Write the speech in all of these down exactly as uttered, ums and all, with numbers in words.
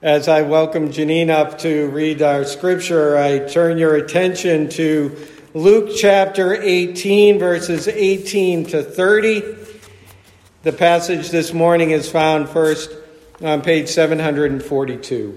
As I welcome Janine up to read our scripture, I turn your attention to Luke chapter eighteen, verses eighteen to thirty. The passage this morning is found first on page seven forty-two.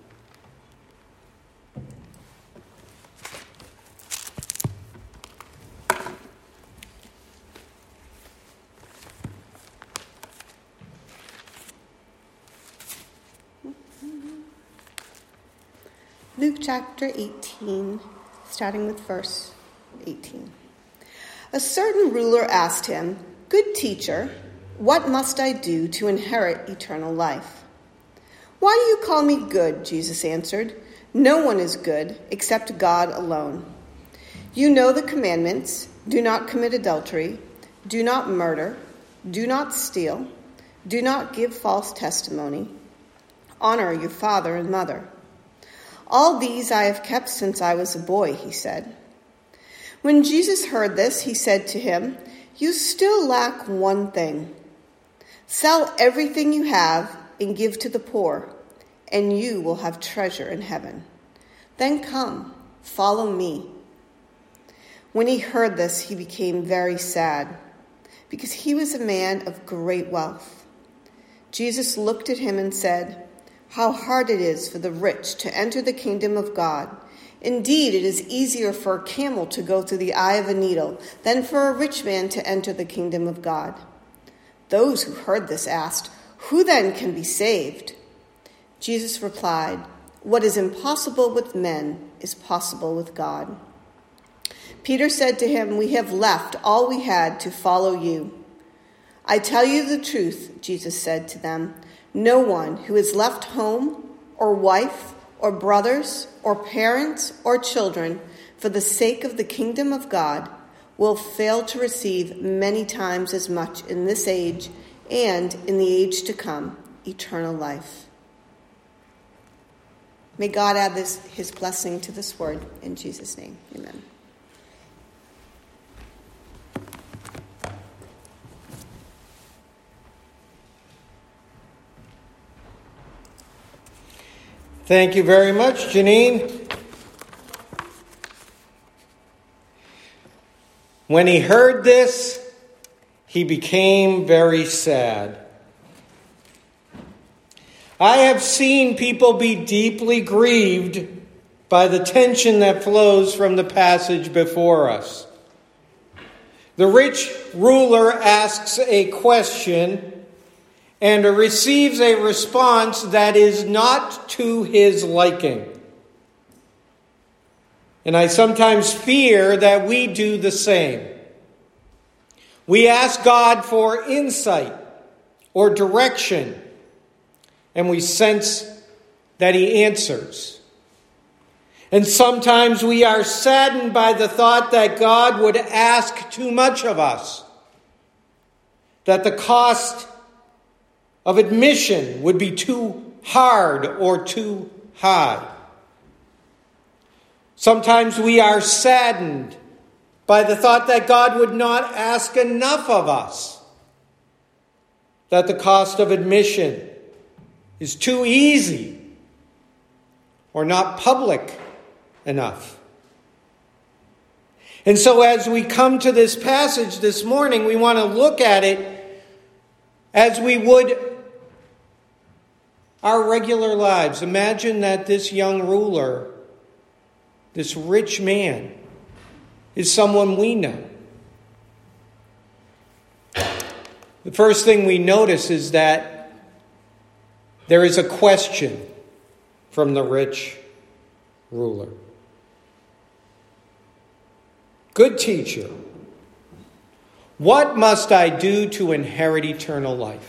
Luke chapter eighteen, starting with verse eighteen. A certain ruler asked him, "Good teacher, what must I do to inherit eternal life?" "Why do you call me good?" Jesus answered. "No one is good except God alone. You know the commandments: do not commit adultery, do not murder, do not steal, do not give false testimony, honor your father and mother. All these I have kept since I was a boy," he said. When Jesus heard this, he said to him, "You still lack one thing. Sell everything you have and give to the poor, and you will have treasure in heaven. Then come, follow me." When he heard this, he became very sad, because he was a man of great wealth. Jesus looked at him and said, "How hard it is for the rich to enter the kingdom of God. Indeed, it is easier for a camel to go through the eye of a needle than for a rich man to enter the kingdom of God." Those who heard this asked, "Who then can be saved?" Jesus replied, "What is impossible with men is possible with God." Peter said to him, "We have left all we had to follow you." "I tell you the truth," Jesus said to them, "no one who has left home or wife or brothers or parents or children for the sake of the kingdom of God will fail to receive many times as much in this age and in the age to come, eternal life." May God add this, his blessing to this word in Jesus' name. Amen. Thank you very much, Janine. When he heard this, he became very sad. I have seen people be deeply grieved by the tension that flows from the passage before us. The rich ruler asks a question and receives a response that is not to his liking. And I sometimes fear that we do the same. We ask God for insight or direction, and we sense that he answers. And sometimes we are saddened by the thought that God would ask too much of us, that the cost of admission would be too hard or too high. Sometimes we are saddened by the thought that God would not ask enough of us, that the cost of admission is too easy or not public enough. And so as we come to this passage this morning, we want to look at it as we would our regular lives. Imagine that this young ruler, this rich man, is someone we know. The first thing we notice is that there is a question from the rich ruler. "Good teacher, what must I do to inherit eternal life?"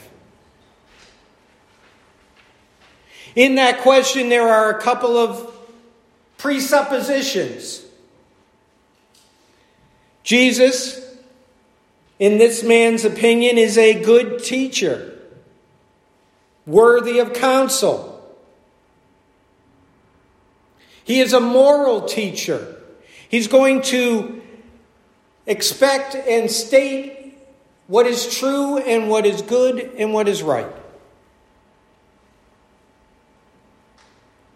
In that question, there are a couple of presuppositions. Jesus, in this man's opinion, is a good teacher, worthy of counsel. He is a moral teacher. He's going to expect and state what is true and what is good and what is right.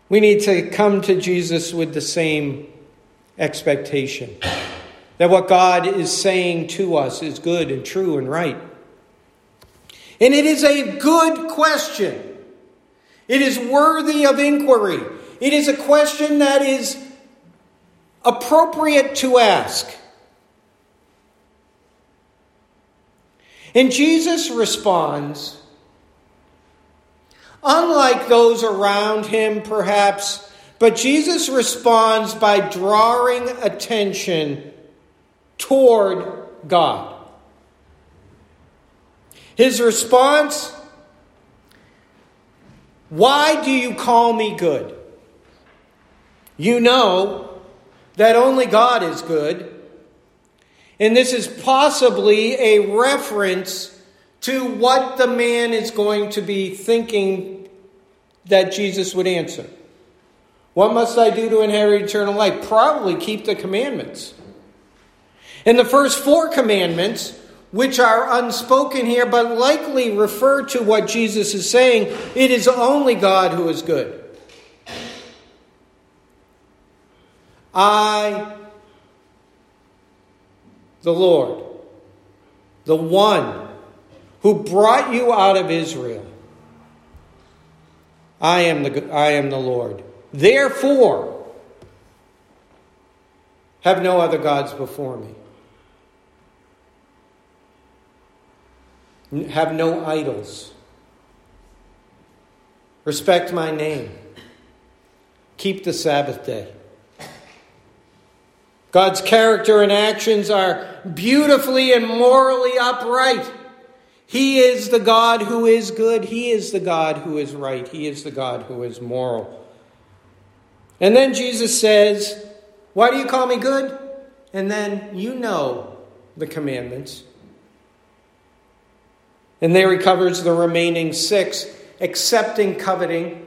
We need to come to Jesus with the same expectation. That what God is saying to us is good and true and right. And it is a good question. It is worthy of inquiry. It is a question that is appropriate to ask. And Jesus responds, unlike those around him perhaps, but Jesus responds by drawing attention toward God. His response, why do you call me good? You know that only God is good. And this is possibly a reference to what the man is going to be thinking that Jesus would answer. What must I do to inherit eternal life? Probably keep the commandments. And the first four commandments, which are unspoken here, but likely refer to what Jesus is saying, it is only God who is good. I, the Lord, the one who brought you out of Israel, I am the, I am the Lord. Therefore, have no other gods before me. Have no idols. Respect my name. Keep the Sabbath day. God's character and actions are beautifully and morally upright. He is the God who is good. He is the God who is right. He is the God who is moral. And then Jesus says, why do you call me good? And then you know the commandments. And there he covers the remaining six, excepting coveting.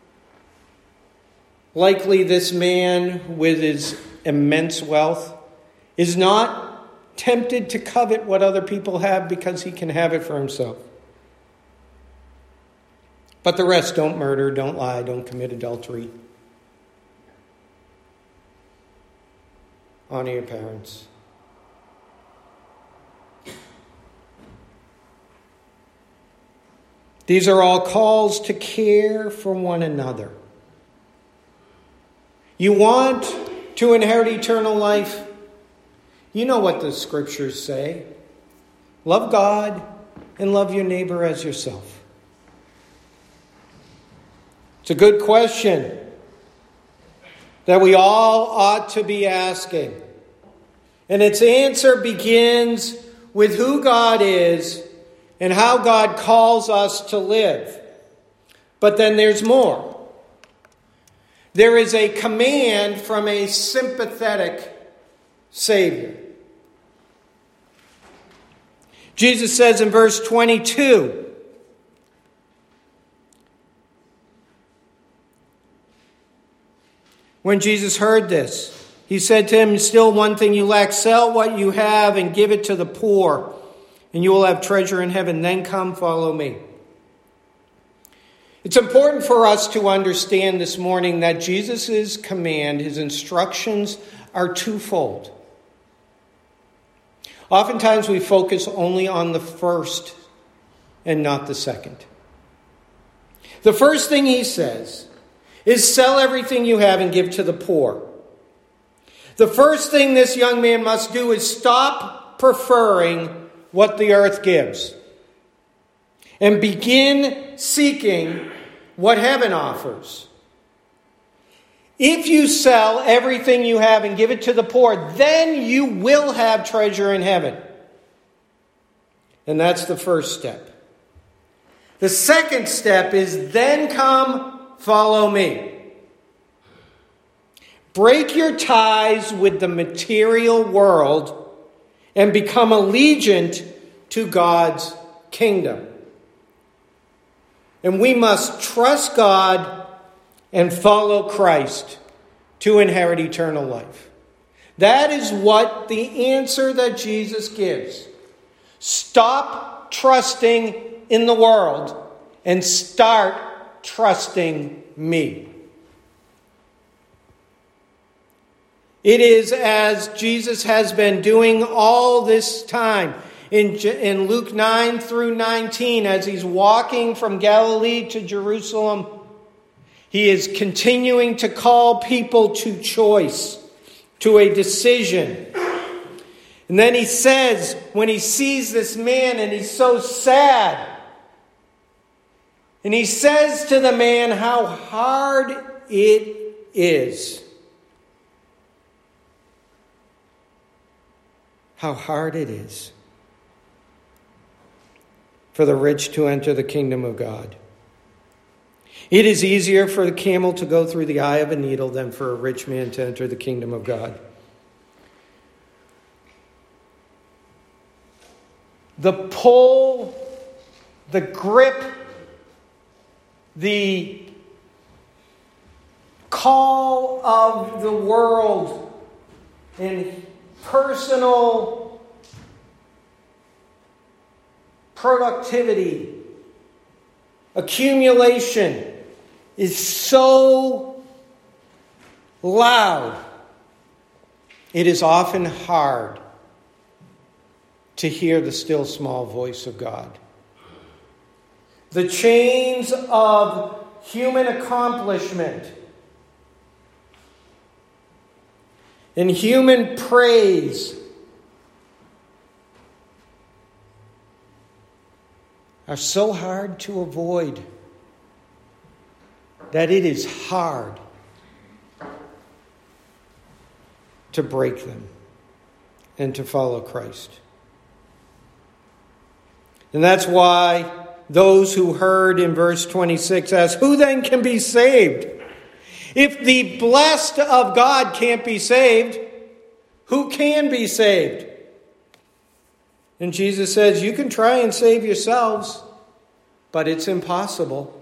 Likely this man with his immense wealth is not tempted to covet what other people have because he can have it for himself. But the rest, don't murder, don't lie, don't commit adultery. Honor your parents. These are all calls to care for one another. You want to inherit eternal life? You know what the scriptures say. Love God and love your neighbor as yourself. It's a good question that we all ought to be asking. And its answer begins with who God is and how God calls us to live. But then there's more. There is a command from a sympathetic Savior. Jesus says in verse twenty-two, when Jesus heard this, he said to him, still one thing you lack, sell what you have and give it to the poor, and you will have treasure in heaven. Then come, follow me. It's important for us to understand this morning that Jesus' command, his instructions, are twofold. Oftentimes we focus only on the first and not the second. The first thing he says is sell everything you have and give to the poor. The first thing this young man must do is stop preferring what the earth gives and begin seeking what heaven offers. If you sell everything you have and give it to the poor, then you will have treasure in heaven. And that's the first step. The second step is then come, follow me. Break your ties with the material world and become allegiant to God's kingdom. And we must trust God and follow Christ to inherit eternal life. That is what the answer that Jesus gives. Stop trusting in the world and start trusting me. It is as Jesus has been doing all this time. In, in Luke nine through nineteen, as he's walking from Galilee to Jerusalem, he is continuing to call people to choice, to a decision. And then he says, when he sees this man and he's so sad, and he says to the man how hard it is. How hard it is for the rich to enter the kingdom of God. It is easier for the camel to go through the eye of a needle than for a rich man to enter the kingdom of God. The pull, the grip, the call of the world and personal productivity, accumulation is so loud, it is often hard to hear the still small voice of God. The chains of human accomplishment and human praise are so hard to avoid that it is hard to break them and to follow Christ. And that's why those who heard in verse twenty-six ask, who then can be saved? If the blessed of God can't be saved, who can be saved? And Jesus says, you can try and save yourselves, but it's impossible.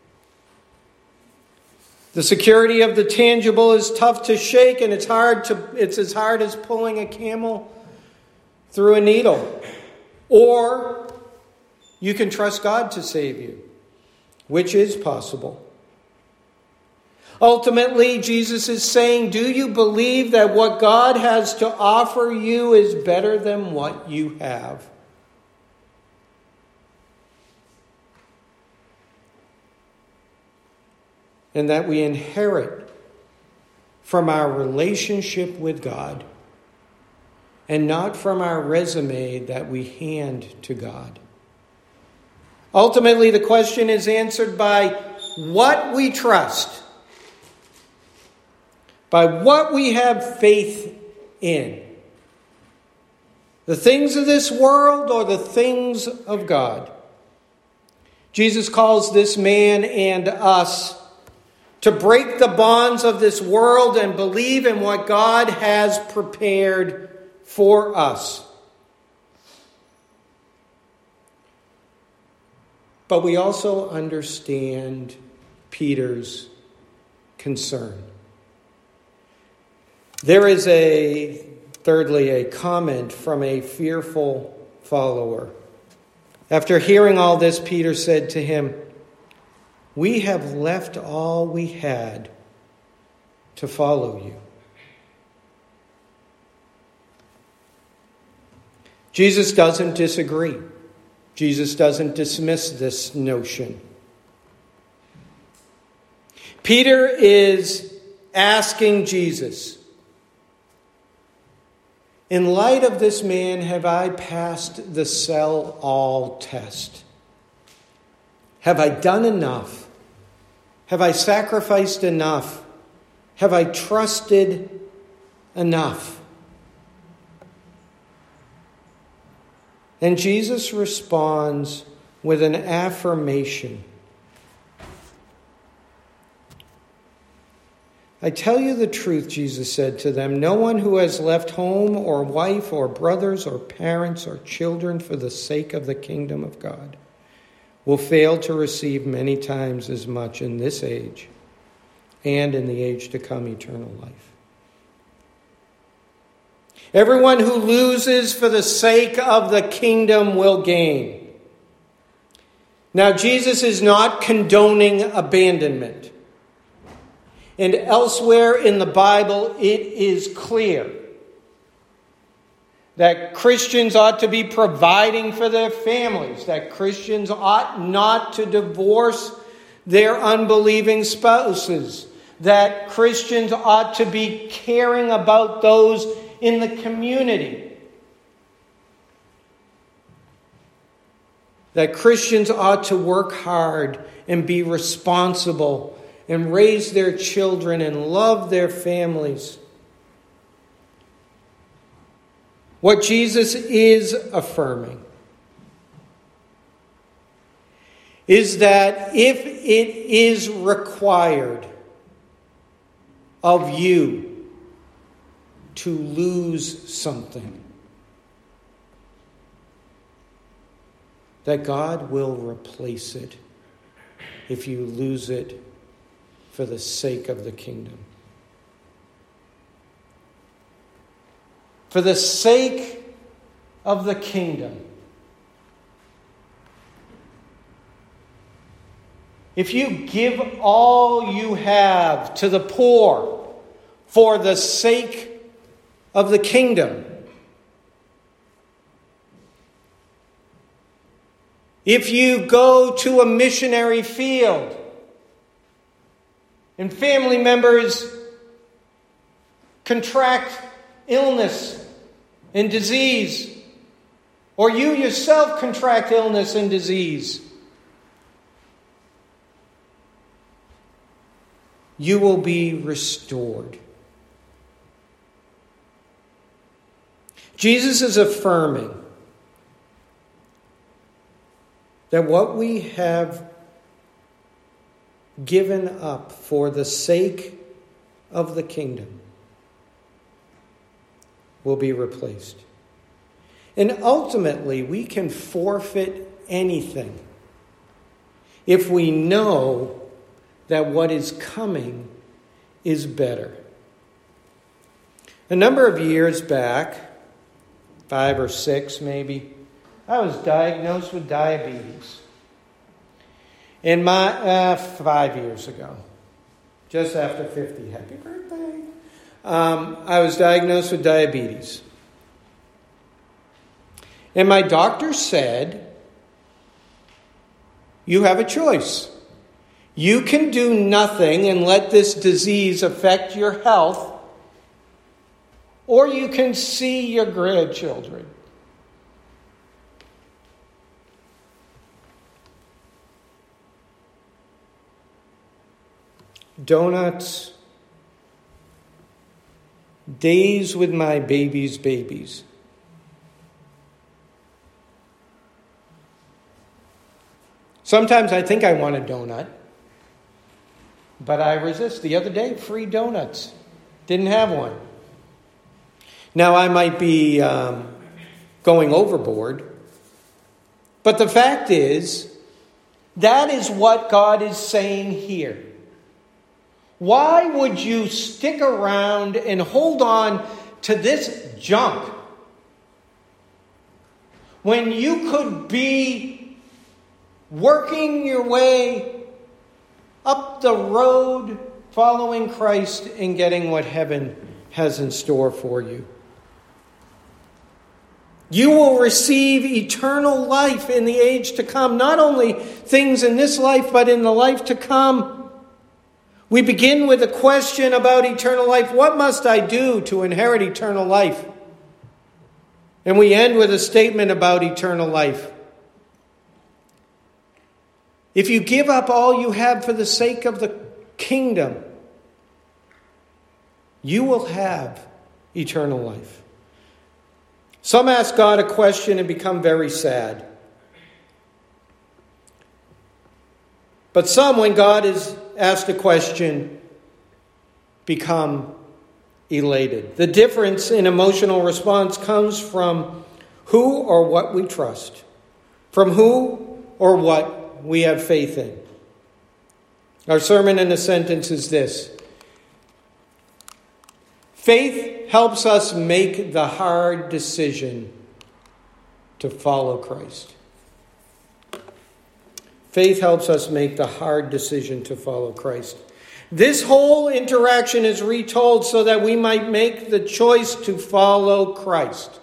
The security of the tangible is tough to shake, and it's hard to it's as hard as pulling a camel through a needle. Or you can trust God to save you, which is possible. Ultimately, Jesus is saying, do you believe that what God has to offer you is better than what you have? And that we inherit from our relationship with God and not from our resume that we hand to God. Ultimately, the question is answered by what we trust, by what we have faith in. The things of this world or the things of God. Jesus calls this man and us to break the bonds of this world and believe in what God has prepared for us. But we also understand Peter's concern. There is a, thirdly, a comment from a fearful follower. After hearing all this, Peter said to him, we have left all we had to follow you. Jesus doesn't disagree. Jesus doesn't dismiss this notion. Peter is asking Jesus, in light of this man, have I passed the sell all test? Have I done enough? Have I sacrificed enough? Have I trusted enough? And Jesus responds with an affirmation. I tell you the truth, Jesus said to them, no one who has left home or wife or brothers or parents or children for the sake of the kingdom of God will fail to receive many times as much in this age and in the age to come eternal life. Everyone who loses for the sake of the kingdom will gain. Now, Jesus is not condoning abandonment. And elsewhere in the Bible, it is clear that Christians ought to be providing for their families, that Christians ought not to divorce their unbelieving spouses, that Christians ought to be caring about those in the community, that Christians ought to work hard and be responsible and raise their children and love their families. What Jesus is affirming is that if it is required of you to lose something, that God will replace it if you lose it for the sake of the kingdom. For the sake of the kingdom. If you give all you have to the poor for the sake of the kingdom, if you go to a missionary field and family members contract illness and disease, or you yourself contract illness and disease, you will be restored. Jesus is affirming that what we have given up for the sake of the kingdom will be replaced. And ultimately, we can forfeit anything if we know that what is coming is better. A number of years back, five or six maybe, I was diagnosed with diabetes. In my, uh, five years ago, just after fifty, happy birthday. Um, I was diagnosed with diabetes. And my doctor said, you have a choice. You can do nothing and let this disease affect your health, or you can see your grandchildren. Donuts, days with my baby's babies. Sometimes I think I want a donut, but I resist. The other day, free donuts. Didn't have one. Now I might be um, going overboard, but the fact is, that is what God is saying here. Why would you stick around and hold on to this junk when you could be working your way up the road following Christ and getting what heaven has in store for you? You will receive eternal life in the age to come. Not only things in this life, but in the life to come. We begin with a question about eternal life. What must I do to inherit eternal life? And we end with a statement about eternal life. If you give up all you have for the sake of the kingdom, you will have eternal life. Some ask God a question and become very sad. But some, when God is asked a question, become elated. The difference in emotional response comes from who or what we trust, from who or what we have faith in. Our sermon in a sentence is this: faith helps us make the hard decision to follow Christ. Faith helps us make the hard decision to follow Christ. This whole interaction is retold so that we might make the choice to follow Christ.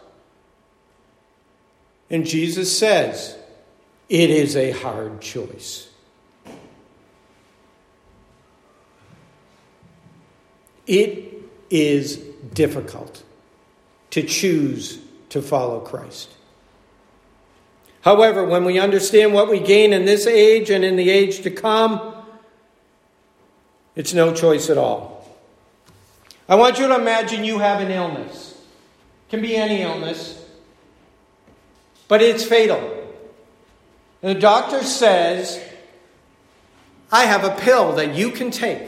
And Jesus says, it is a hard choice. It is difficult to choose to follow Christ. However, when we understand what we gain in this age and in the age to come, it's no choice at all. I want you to imagine you have an illness. It can be any illness, but it's fatal. And the doctor says, I have a pill that you can take.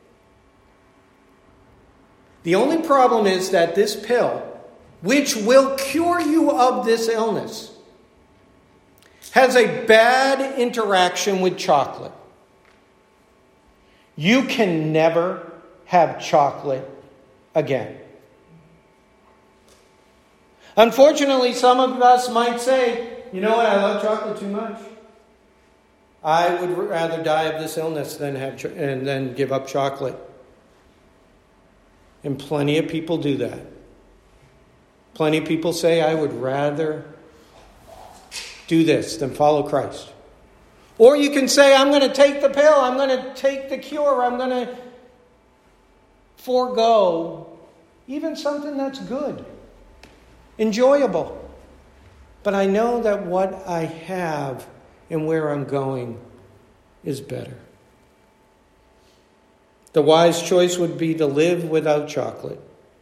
The only problem is that this pill, which will cure you of this illness, has a bad interaction with chocolate. You can never have chocolate again. Unfortunately, some of us might say, you know what, I love chocolate too much. I would rather die of this illness than have cho- and then give up chocolate. And plenty of people do that. Plenty of people say, I would rather do this than follow Christ. Or you can say, I'm going to take the pill, I'm going to take the cure, I'm going to forego even something that's good, enjoyable. But I know that what I have and where I'm going is better. The wise choice would be to live without chocolate.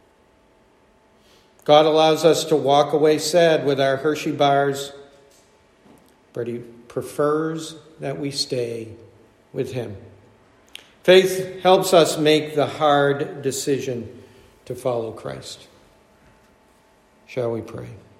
God allows us to walk away sad with our Hershey bars, but He prefers that we stay with Him. Faith helps us make the hard decision to follow Christ. Shall we pray?